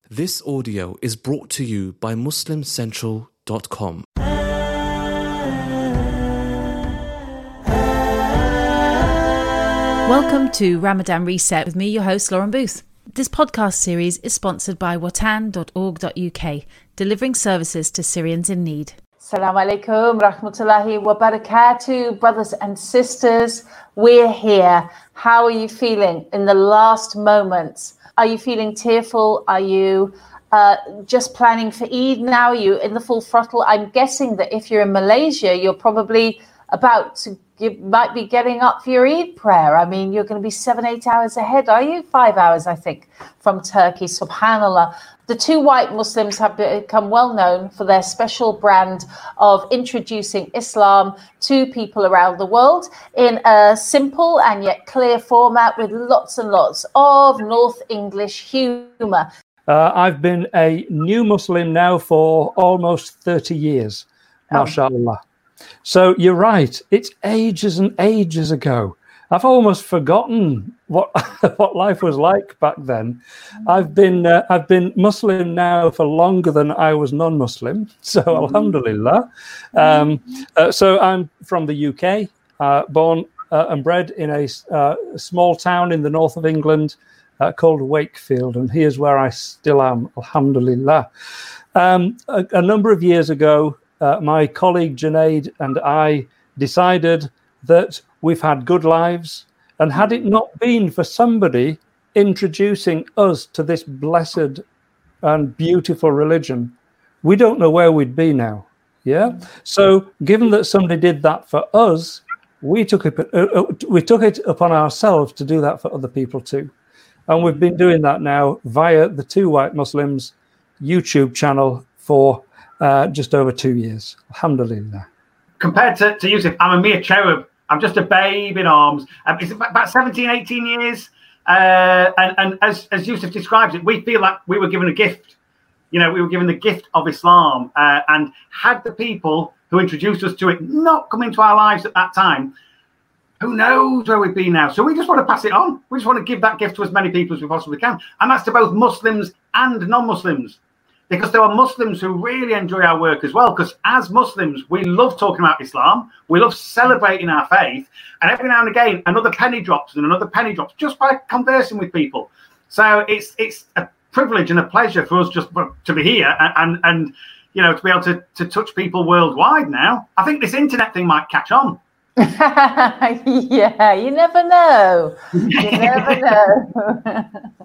This audio is brought to you by MuslimCentral.com. Welcome to Ramadan Reset with me, your host, Lauren Booth. This podcast series is sponsored by watan.org.uk, delivering services to Syrians in need. Assalamu alaikum, rahmatullahi wa barakatuh, brothers and sisters. We're here. How are you feeling in the last moments? Are you feeling tearful? Are you just planning for Eid now? Are you in the full throttle? I'm guessing that if you're in Malaysia, you're probably about to might be getting up for your Eid prayer. I mean, you're going to be 7-8 hours ahead, are you? 5 hours, I think, from Turkey. Subhanallah. The two white Muslims have become well known for their special brand of introducing Islam to people around the world in a simple and yet clear format with lots and lots of North English humour. I've been a new Muslim now for almost 30 years, mashallah. So you're right, it's ages and ages ago. I've almost forgotten what life was like back then. I've been Muslim now for longer than I was non-Muslim. So alhamdulillah. So I'm from the UK, born and bred in a small town in the north of England called Wakefield, and here's where I still am, alhamdulillah. A number of years ago, my colleague Junaid and I decided that we've had good lives, and had it not been for somebody introducing us to this blessed and beautiful religion, we don't know where we'd be now. Yeah. So given that somebody did that for us, we took it upon ourselves to do that for other people too. And we've been doing that now via the Two White Muslims YouTube channel for just over 2 years. Alhamdulillah. Compared to Yusuf, I'm a mere cherub. I'm just a babe in arms. It's about 17, 18 years. And as Yusuf describes it, we feel like we were given a gift. You know, we were given the gift of Islam. And had the people who introduced us to it not come into our lives at that time, who knows where we'd be now. So we just want to pass it on. We just want to give that gift to as many people as we possibly can. And that's to both Muslims and non-Muslims. Because there are Muslims who really enjoy our work as well. Because as Muslims, we love talking about Islam. We love celebrating our faith. And every now and again, another penny drops and another penny drops just by conversing with people. So it's a privilege and a pleasure for us just to be here and you know, to be able to touch people worldwide now. I think this internet thing might catch on. Yeah, you never know. You never know.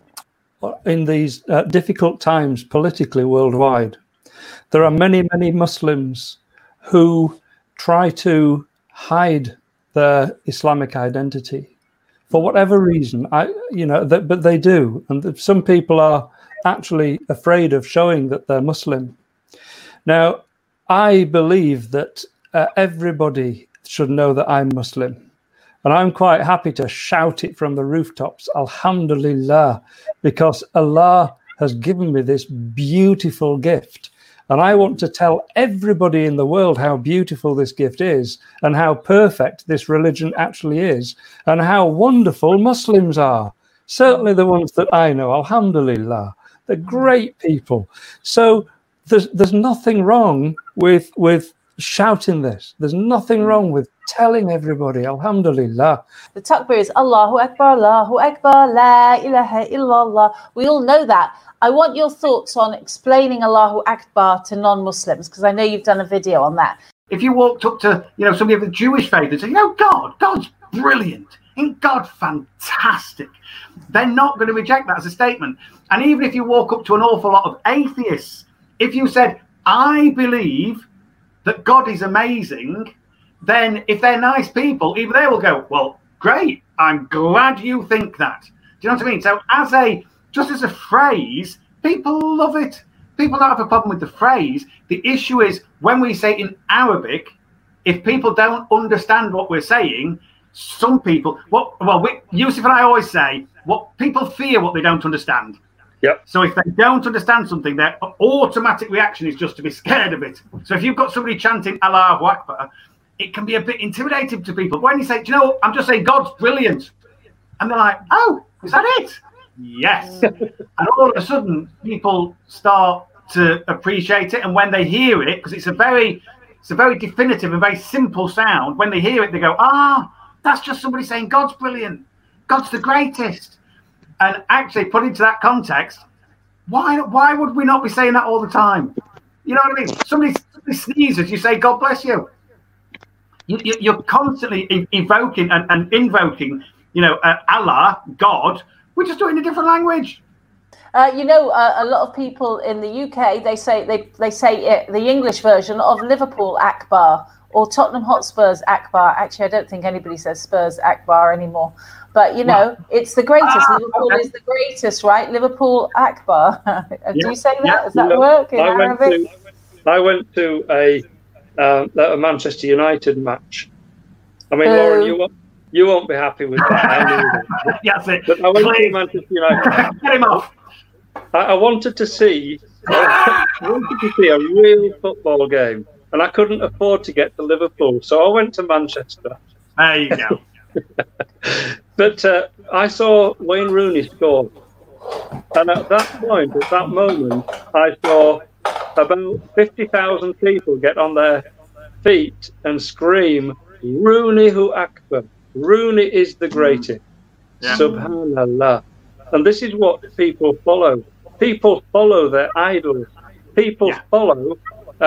In these difficult times politically worldwide, there are many, many Muslims who try to hide their Islamic identity for whatever reason. But they do, and some people are actually afraid of showing that they're Muslim. Now, I believe that everybody should know that I'm Muslim. And I'm quite happy to shout it from the rooftops, alhamdulillah, because Allah has given me this beautiful gift. And I want to tell everybody in the world how beautiful this gift is and how perfect this religion actually is and how wonderful Muslims are. Certainly the ones that I know, alhamdulillah, they're great people. So there's nothing wrong with shouting this. There's nothing wrong with telling everybody, alhamdulillah. The takbir is Allahu Akbar, La ilaha illallah. We all know that. I want your thoughts on explaining Allahu Akbar to non-Muslims, because I know you've done a video on that. If you walked up to, somebody of the Jewish faith and said, God's brilliant, ain't God fantastic? They're not going to reject that as a statement. And even if you walk up to an awful lot of atheists, if you said, I believe that God is amazing, then if they're nice people, even they will go, well, great, I'm glad you think that. Do you know what I mean? So just as a phrase, people love it. People don't have a problem with the phrase. The issue is when we say in Arabic, if people don't understand what we're saying, some people, Yusuf and I always say, what people fear what they don't understand. Yep. So if they don't understand something, their automatic reaction is just to be scared of it. So if you've got somebody chanting Allahu Akbar, it can be a bit intimidating to people. When you say, I'm just saying God's brilliant. And they're like, oh, is that it? Yes. And all of a sudden, people start to appreciate it. And when they hear it, because it's a very definitive and very simple sound, when they hear it, they go, that's just somebody saying God's brilliant. God's the greatest. And actually put into that context, why would we not be saying that all the time? You know what I mean? Somebody sneezes, you say, God bless you. You're constantly evoking and invoking, Allah, God. We just do it in a different language. A lot of people in the UK, they say the English version of Liverpool Akbar or Tottenham Hotspur's Akbar. Actually, I don't think anybody says Spurs Akbar anymore. But, it's the greatest. Liverpool is the greatest, right? Liverpool Akbar. Do you say that? Does that work in Arabic? I went to a Manchester United match. I mean, Lauren, you won't be happy with that. Yes, it. But I went to Manchester United. Get him off. I wanted to see a real football game, and I couldn't afford to get to Liverpool, so I went to Manchester. There you go. But I saw Wayne Rooney score, and at that moment, I saw about 50,000 people get on their feet and scream, "Rooney hu Akbar! Rooney is the greatest!" Yeah. Subhanallah. And this is what people follow. People follow their idols. People follow,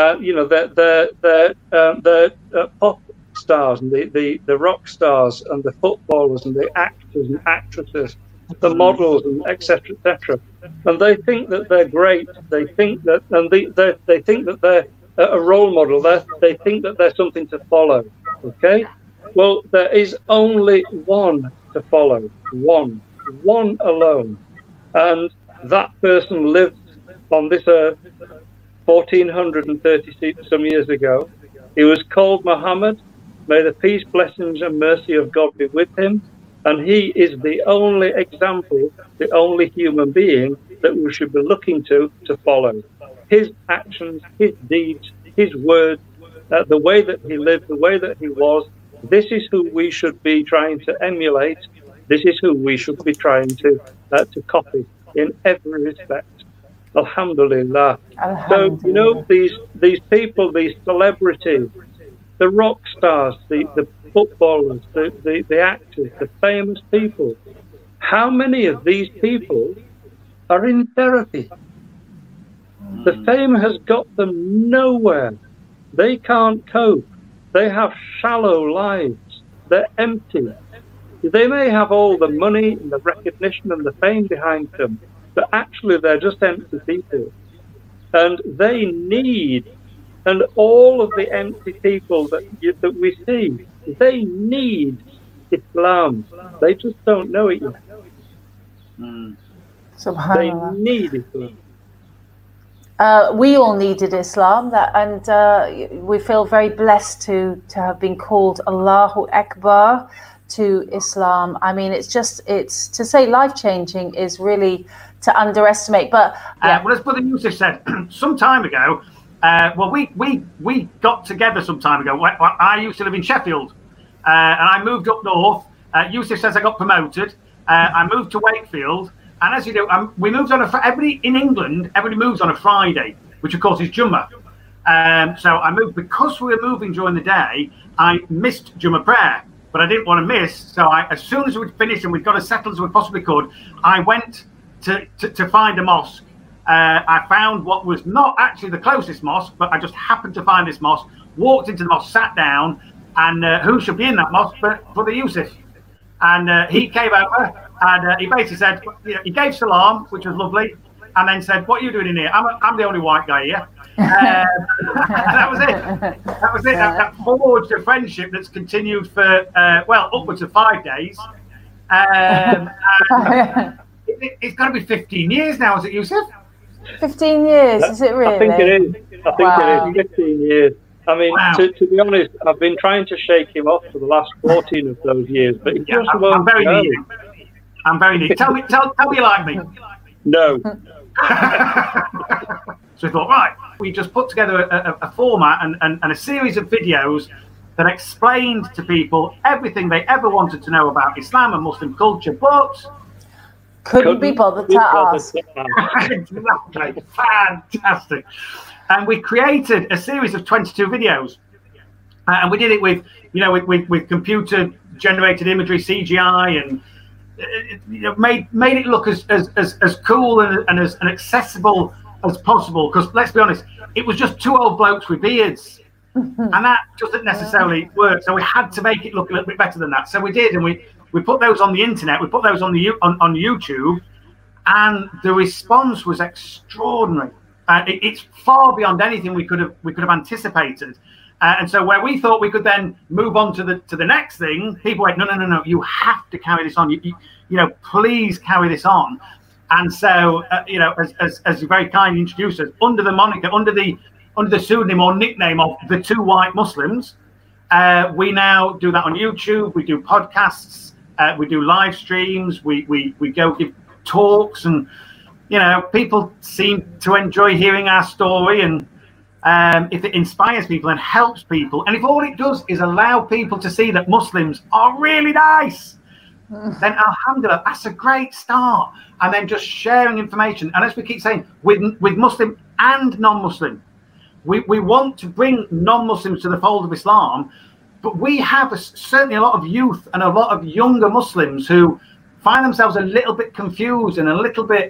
the pop stars and the rock stars and the footballers and the actors and actresses, the models and etc. etc. And they think that they're great. They think that, and they think that they're a role model. They think that they're something to follow. Okay. Well, there is only one to follow. One alone. And that person lived on this earth 1430 some years ago. He was called Muhammad. May the peace, blessings and mercy of God be with him. And he is the only example, the only human being that we should be looking to follow. His actions, his deeds, his words, the way that he lived, the way that he was, this is who we should be trying to emulate. This is who we should be trying to copy in every respect. Alhamdulillah. So, these people, these celebrities, the rock stars, the footballers, the actors, the famous people, how many of these people are in therapy? The fame has got them nowhere. They can't cope. They have shallow lives. They're empty. They may have all the money and the recognition and the fame behind them, but actually they're just empty people. And they need, and all of the empty people that we see, they need Islam. They just don't know it yet. They need Islam. We all needed Islam, and we feel very blessed to have been called Allahu Akbar to Islam. I mean, it's to say life-changing is really to underestimate. But well, as Brother Yusuf said some time ago, we got together some time ago. I used to live in Sheffield, and I moved up north. Yusuf says I got promoted. I moved to Wakefield. And as you do, we moved on everybody in England, everybody moves on a Friday, which of course is Jummah. So I moved, because we were moving during the day, I missed Jummah prayer, but I didn't want to miss. So as soon as we'd finished and we'd got as settled as we possibly could, I went to find a mosque. I found what was not actually the closest mosque, but I just happened to find this mosque, walked into the mosque, sat down, and who should be in that mosque but Brother Yusuf? And he came over and he basically said, he gave salam, which was lovely, and then said, "What are you doing in here? I'm the only white guy here." That was it. That forged a friendship that's continued for, upwards of 5 days. It's got to be 15 years now, is it, Yusuf? 15 years, is it really? I think it is. It is 15 years. I mean, to be honest, I've been trying to shake him off for the last 14 of those years, but he just won't. I'm very needy. I'm very needy. Tell me you like me. No. So we thought, right, we just put together a format and a series of videos that explained to people everything they ever wanted to know about Islam and Muslim culture, but Couldn't be bothered to ask. Exactly. Fantastic. And we created a series of 22 videos. And we did it with, with computer generated imagery, CGI, and made it look as cool and as accessible as possible. Because let's be honest, it was just two old blokes with beards. And that doesn't necessarily work. So we had to make it look a little bit better than that. So we did, and we put those on the internet. We put those on on YouTube, and the response was extraordinary. It's far beyond anything we could have anticipated. And so where we thought we could then move on to the next thing, people went, no, you have to carry this on. You please carry this on. And so as you very kindly introduced us, under the moniker, under the pseudonym or nickname of the Two White Muslims, we now do that on YouTube. We do podcasts. We do live streams. We go give talks, and people seem to enjoy hearing our story. And if it inspires people and helps people, and if all it does is allow people to see that Muslims are really nice, then alhamdulillah, that's a great start. And then just sharing information. And as we keep saying, with Muslim and non-Muslim, we want to bring non-Muslims to the fold of Islam, but we have certainly a lot of youth and a lot of younger Muslims who find themselves a little bit confused and a little bit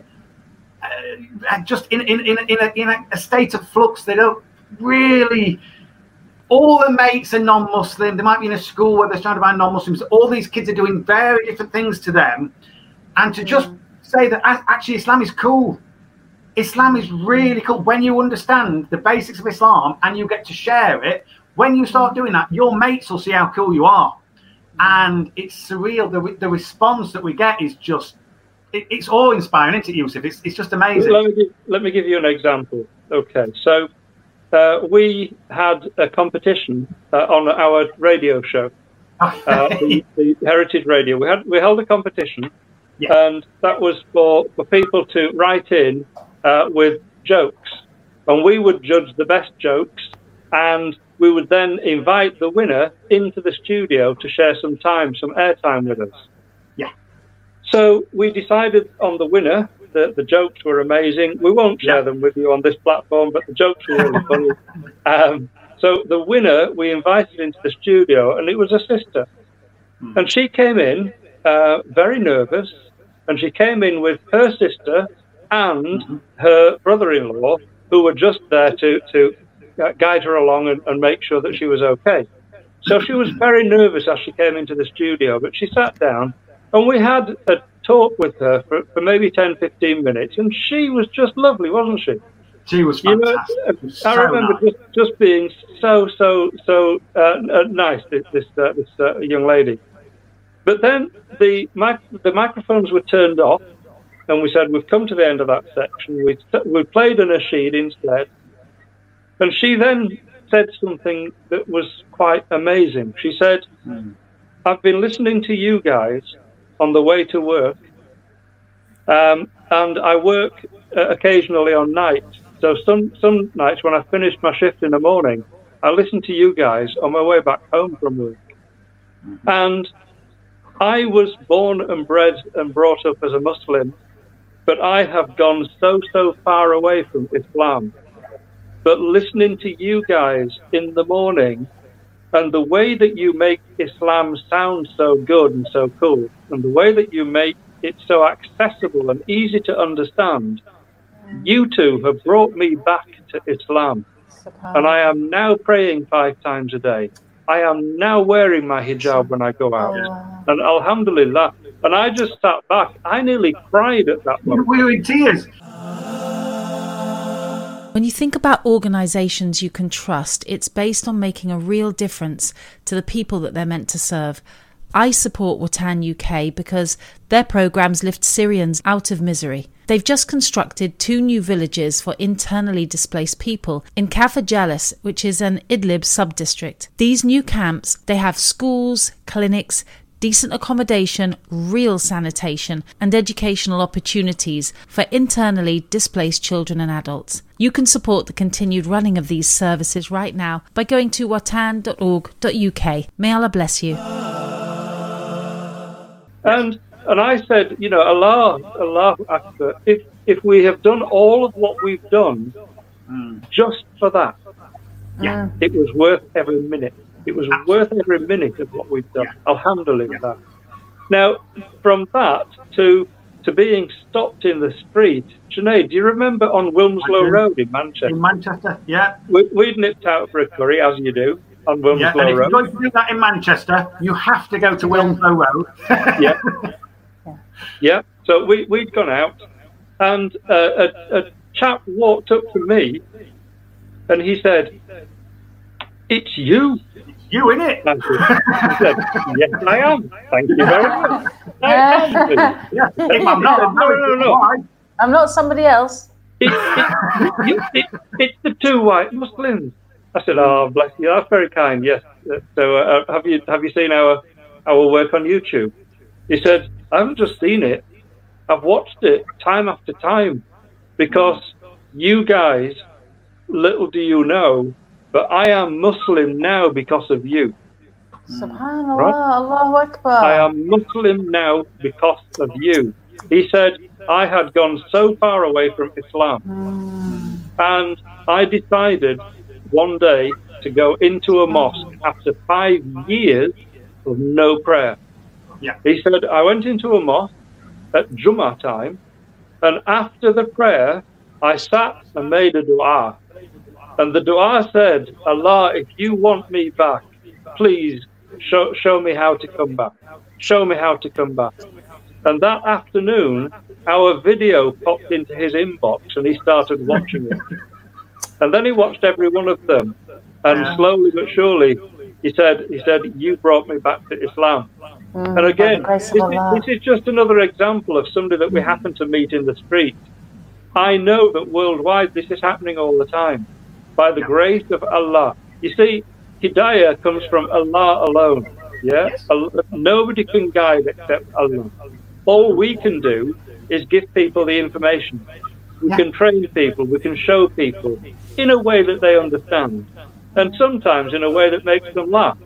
just in a state of flux. They don't really. All the mates are non-Muslim. They might be in a school where they're surrounded by non-Muslims. All these kids are doing very different things to them, and to just say that actually Islam is cool. Islam is really cool. When you understand the basics of Islam and you get to share it, when you start doing that, your mates will see how cool you are. And it's surreal. The response that we get is just, it's awe-inspiring, isn't it, Yusuf? It's just amazing. Let me give you an example. Okay, so we had a competition on our radio show, the Heritage Radio. We held a competition, and that was for people to write in with jokes, and we would judge the best jokes, and we would then invite the winner into the studio to share some airtime with us. Yeah. So we decided on the winner. The jokes were amazing. We won't share them with you on this platform, but the jokes were really funny. So the winner we invited into the studio, and it was a sister. And she came in very nervous, and she came in with her sister and her brother-in-law, who were just there to guide her along and make sure that she was okay. So she was very nervous as she came into the studio, but she sat down, and we had a talk with her for maybe 10-15 minutes, and she was just lovely, wasn't she? She was fantastic. I remember just being so nice, this young lady. But then the microphones were turned off, and we said, we've come to the end of that section. We played a nasheed instead. And she then said something that was quite amazing. She said, I've been listening to you guys on the way to work, and I work occasionally on nights. So some nights when I finished my shift in the morning, I listen to you guys on my way back home from work. And I was born and bred and brought up as a Muslim, but I have gone so far away from Islam. But listening to you guys in the morning, and the way that you make Islam sound so good and so cool, and the way that you make it so accessible and easy to understand, you two have brought me back to Islam. And I am now praying 5 times a day. I am now wearing my hijab when I go out. And alhamdulillah. And I just sat back. I nearly cried at that moment. We were in tears. When you think about organisations you can trust, it's based on making a real difference to the people that they're meant to serve. I support Watan UK because their programmes lift Syrians out of misery. They've just constructed 2 new villages for internally displaced people in Kafr Jalis, which is an Idlib sub-district. These new camps, they have schools, clinics, decent accommodation, real sanitation and educational opportunities for internally displaced children and adults. You can support the continued running of these services right now by going to watan.org.uk. May Allah bless you. And and I said, you know, Allah Akbar, if we have done all of what we've done just for that, it was worth every minute. It was worth every minute of what we've done. Alhamdulillah. Now, from that to being stopped in the street, Sinead, do you remember on Wilmslow Road in Manchester? In Manchester, yeah. We'd nipped out for a curry, as you do, on Wilmslow and if Road. you're going to do that in Manchester, you have to go to Wilmslow Road. Yeah. So we'd gone out, and a chap walked up to me, and he said, "It's you." You innit? I said, "Yes, I am. Thank you very much." If I'm not, No. I'm not somebody else. It's the two white Muslims. I said, "Oh, bless you. That's very kind. Yes." So, have you seen our work on YouTube? He said, "I haven't just seen it. I've watched it time after time, because you guys, little do you know, but I am Muslim now because of you." Subhanallah, Right? Allahu Akbar. I am Muslim now because of you. He said, I had gone so far away from Islam, and I decided one day to go into a mosque after 5 years of no prayer. He said, I went into a mosque at Jummah time, and after the prayer, I sat and made a dua. And the dua said, Allah, if you want me back, please show me how to come back. Show me how to come back. And that afternoon, our video popped into his inbox, and he started watching it. And then he watched every one of them. And slowly but surely, he said, you brought me back to Islam. And again, this is just another example of somebody that we happen to meet in the street. I know that worldwide this is happening all the time. By the grace of Allah. You see, Hidayah comes from Allah alone. Yeah? Nobody can guide except Allah. All we can do is give people the information. We can train people, we can show people in a way that they understand, and sometimes in a way that makes them laugh.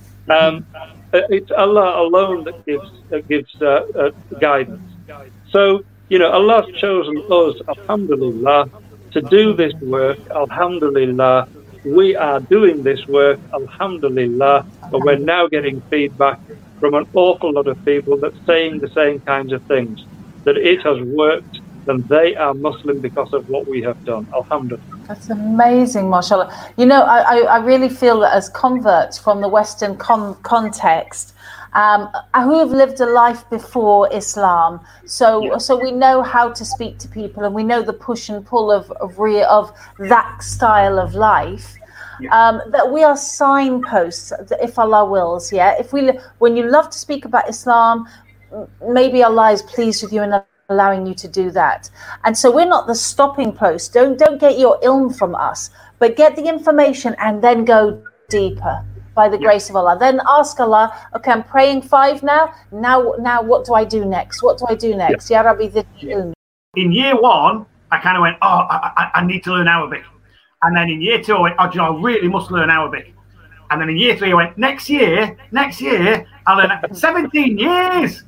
It's Allah alone that gives guidance. So, you know, Allah's chosen us, alhamdulillah, to do this work, alhamdulillah. We are doing this work, alhamdulillah, but we're now getting feedback from an awful lot of people that's saying the same kinds of things, that it has worked, and they are Muslim because of what we have done, alhamdulillah. That's amazing, mashallah. You know, I really feel that as converts from the Western context, who have lived a life before Islam, so we know how to speak to people, and we know the push and pull of that style of life. That we are signposts, if Allah wills. When you love to speak about Islam, maybe Allah is pleased with you and allowing you to do that. And so we're not the stopping post. Don't get your ilm from us, but get the information and then go deeper. By the grace of Allah, then ask Allah. Okay, I'm praying 5 now. Now, what do I do next? What do I do next? Ya Rabbi, in year 1, I kind of went, I need to learn Arabic, and then in year 2, I went, I really must learn Arabic, and then in year 3, I went, next year, I'll learn 17 years.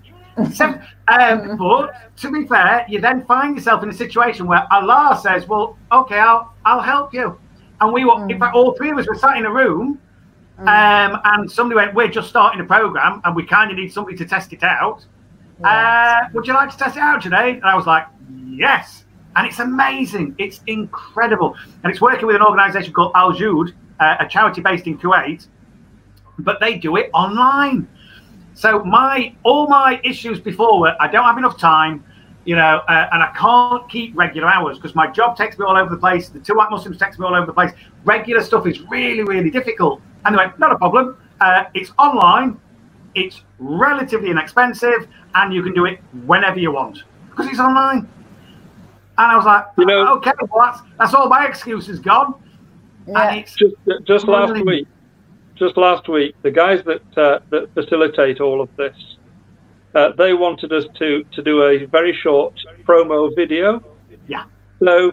But to be fair, you then find yourself in a situation where Allah says, well, okay, I'll help you, and we were, in fact, all 3 of us were sat in a room. And somebody went, we're just starting a program and we kind of need somebody to test it out. Would you like to test it out today? And I was like, yes. And it's amazing. It's incredible. And it's working with an organization called Al Joud, a charity based in Kuwait, but they do it online. So all my issues before were, I don't have enough time, you know, and I can't keep regular hours because my job takes me all over the place. The 2 white Muslims takes me all over the place. Regular stuff is really, really difficult. And they went, not a problem. It's online. It's relatively inexpensive, and you can do it whenever you want because it's online. And I was like, okay, well, that's all my excuses gone. And it's just last week, the guys that facilitate all of this, they wanted us to do a very short promo video. Yeah. So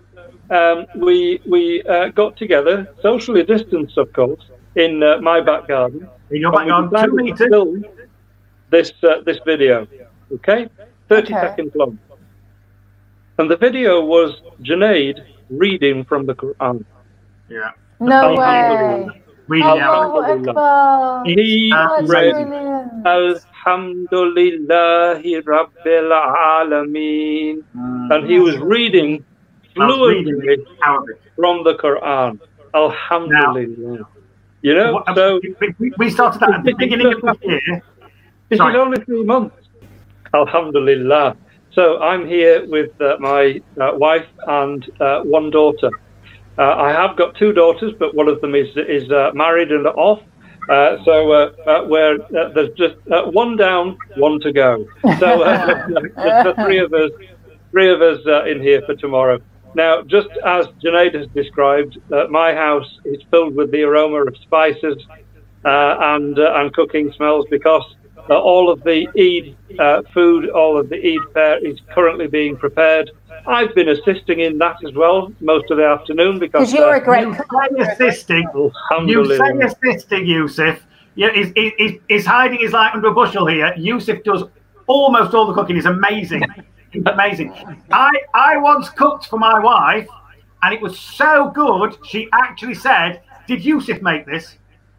we got together, socially distanced, of course, in my back garden. In your back garden, 2 meters. This video. okay? 30 seconds long. And the video was Junaid reading from the Quran. Yeah. No way. Reading out. Allahu Akbar. He That's read brilliant. Alhamdulillahi Rabbil Alameen. And he was reading fluently from the Quran. Alhamdulillah. You know, so we started that at the beginning of the year. This is only 3 months. Alhamdulillah. So I'm here with my wife and one daughter. I have got 2 daughters, but one of them is married and off. So there's just 1 down, 1 to go. So the 3 of us in here for tomorrow. Now, just as Junaid has described, my house is filled with the aroma of spices and cooking smells because all of the Eid food, all of the Eid fare is currently being prepared. I've been assisting in that as well most of the afternoon because you're a great assisting. You say assisting, Yusuf. Yeah, he's hiding his light under a bushel here. Yusuf does almost all the cooking. It's amazing. It's amazing. I once cooked for my wife, and it was so good. She actually said, "Did Yusuf make this?"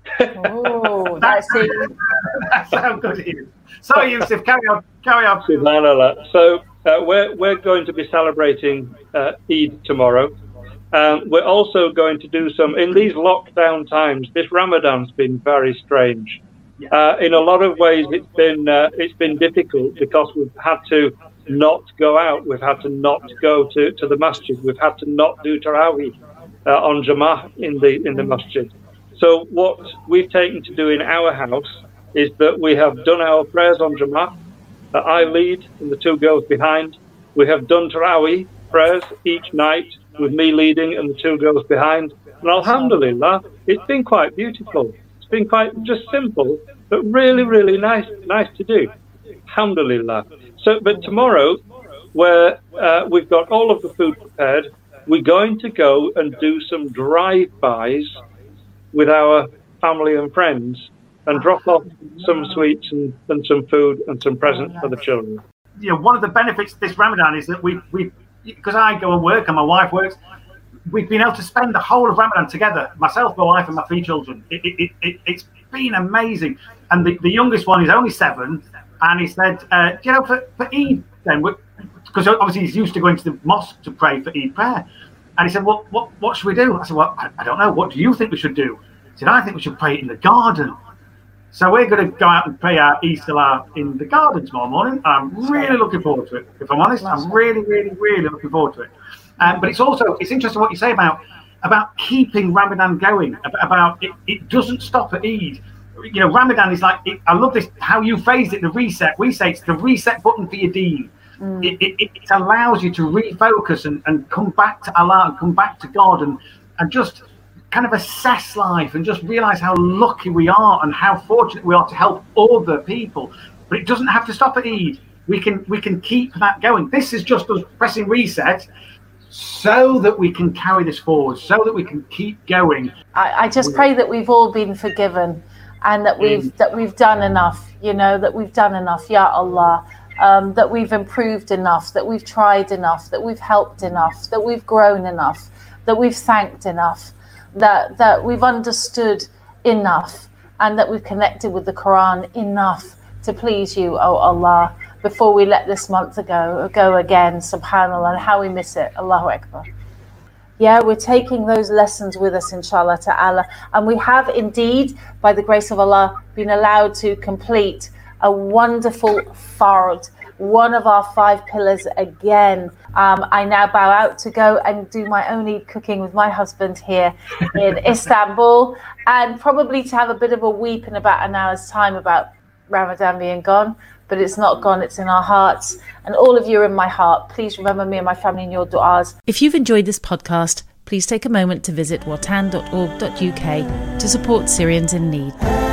Oh, that's it. That's how good it is. So, Yusuf, carry on. Subhanallah. So we're going to be celebrating Eid tomorrow. We're also going to do some in these lockdown times. This Ramadan's been very strange. In a lot of ways, it's been difficult because we've had to not go out. We've had to not go to the masjid. We've had to not do Tarawih on Jama'ah in the masjid. So what we've taken to do in our house is that we have done our prayers on Jama'ah. I lead and the 2 girls behind. We have done Tarawih prayers each night with me leading and the 2 girls behind. And alhamdulillah, it's been quite beautiful. It's been quite just simple, but really, really nice to do. Alhamdulillah. So, but tomorrow, where we've got all of the food prepared, we're going to go and do some drive-bys with our family and friends and drop off some sweets and some food and some presents for the children. You know, one of the benefits of this Ramadan is that we because I go and work and my wife works, we've been able to spend the whole of Ramadan together, myself, my wife and my 3 children. It's been amazing. And the youngest one is only 7, and he said, for Eid then, because obviously he's used to going to the mosque to pray for Eid prayer. And he said, what should we do? I said, well, I don't know. What do you think we should do? He said, I think we should pray in the garden. So we're going to go out and pray our Eid Salah in the garden tomorrow morning. I'm really looking forward to it. If I'm honest, I'm really, really, really looking forward to it. But it's interesting what you say about keeping Ramadan going, about it doesn't stop at Eid. You know, Ramadan is like, I love this, how you phrased it, the reset. We say it's the reset button for your deen. It allows you to refocus and come back to Allah and come back to God and just kind of assess life and just realize how lucky we are and how fortunate we are to help other people. But it doesn't have to stop at Eid. We can keep that going. This is just us pressing reset so that we can carry this forward, so that we can keep going. I just pray that we've all been forgiven and that we've done enough, that we've done enough, Ya Allah. That we've improved enough, that we've tried enough, that we've helped enough, that we've grown enough, that we've thanked enough, that we've understood enough, and that we've connected with the Quran enough to please you, O Allah, before we let this month go again, subhanAllah, and how we miss it, Allahu Akbar. Yeah, we're taking those lessons with us, inshallah ta'ala, and we have indeed, by the grace of Allah, been allowed to complete a wonderful fard, one of our 5 pillars again. I now bow out to go and do my own Eid cooking with my husband here in Istanbul, and probably to have a bit of a weep in about an hour's time about Ramadan being gone. But it's not gone, it's in our hearts. And all of you are in my heart. Please remember me and my family in your du'as. If you've enjoyed this podcast, please take a moment to visit watan.org.uk to support Syrians in need.